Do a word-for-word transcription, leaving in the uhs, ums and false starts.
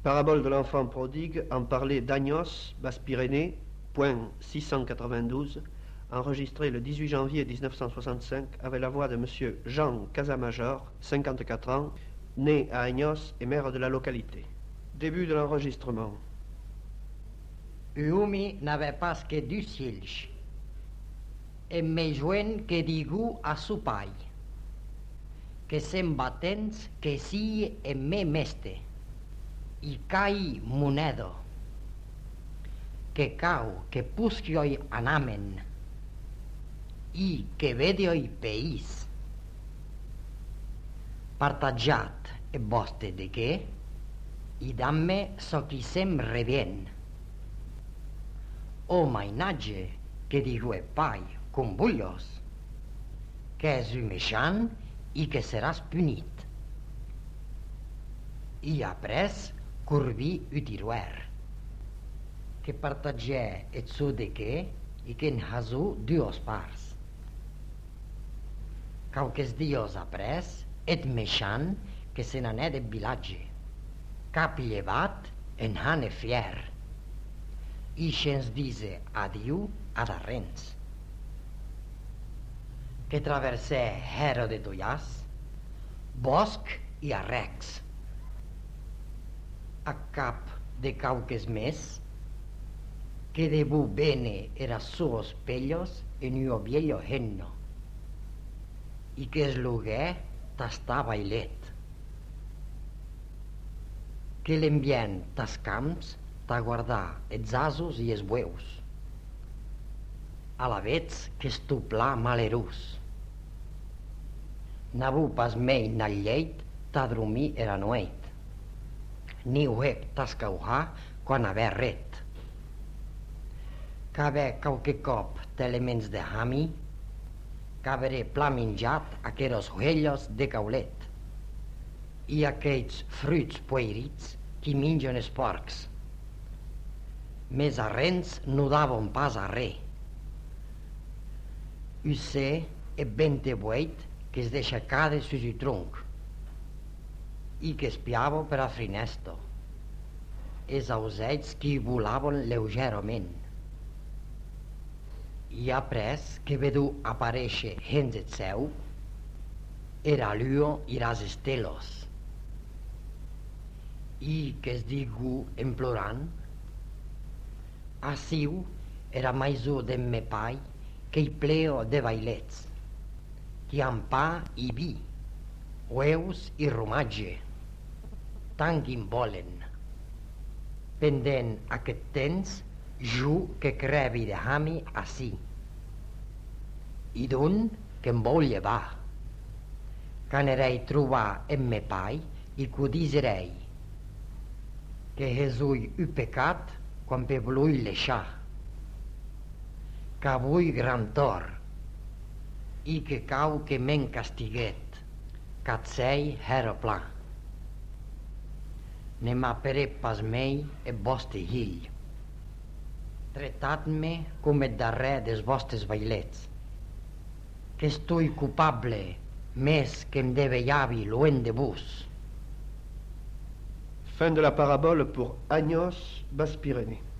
Parabole de l'enfant prodigue en parler d'Agnos, Basse-Pyrénées, point six cent quatre-vingt-douze, enregistré le dix-huit janvier mille neuf cent soixante-cinq avec la voix de M. Jean Casamajor, cinquante-quatre ans, né à Agnos et maire de la localité. Début de l'enregistrement. Umi n'avait pas que du fills, et me joint que digu a su pai, que se'n batents que si e me meste, i cai monedo, que cau que pusquioi anamen, i que vedioi peis. Partagiat e boste de què, i damme so qui sem rebien. O mainatge que digue pai, com bullos, que és un meixant i que seràs punit. I après curvi utiruer, que partagiè et su de què i que en hasu duos parts. Cauques dios après et meixant que se n'anè de vilatge, cap llevat en hane fier, i se'ns dise adiu a darrens, que traversè hero de Toiàs, bosc i arrecs, a cap de cauques més, que debu bene era suos pellos en uo viejo henno, i que es luguè tastava ilet, que l'envien tas camps ta guardar els asos i els bueus, alavets que estuplar malerús. N'avu pas mei n'al lleit ta dormir era noeit, ni huec tas caujar quan haver ret. Qu'haver qualque cop t'elements de hami, qu'haveré pla menjat aqueros uellos de caulet, i aquells fruits puerits qui mengen els porcs. Mes arrens no davon pas a re. Ussè e vente bueit que es deixa cade sus u tronc i que espiavo per a frinesto. Es ausells qui volavon leugerament. I après que vedu aparèixer hens et seu, era luo i ras estelos, i que es digu en plorant, asiu era maiso de me pai que i pleo de bailets, qui amb pa i vi, ueus i romatge, tant quin volen. Pendent aquest temps, jo que crevi de hami ací, i d'un que em vol llevar, qu'anerei trobar en me pai i qu'ho diserei, que Jesús u pecat quan pe volui leixar, qu'avui gran tor, i que cau que men castiguet, catsei hero pla. Ne m'apere pas mei e vostre hill. Tretat-me com et darrer des vostres bailets, que estui culpable més que em devellavi loin de vos. Fin de la parabole pour Agnos, Basse-Pyrénées.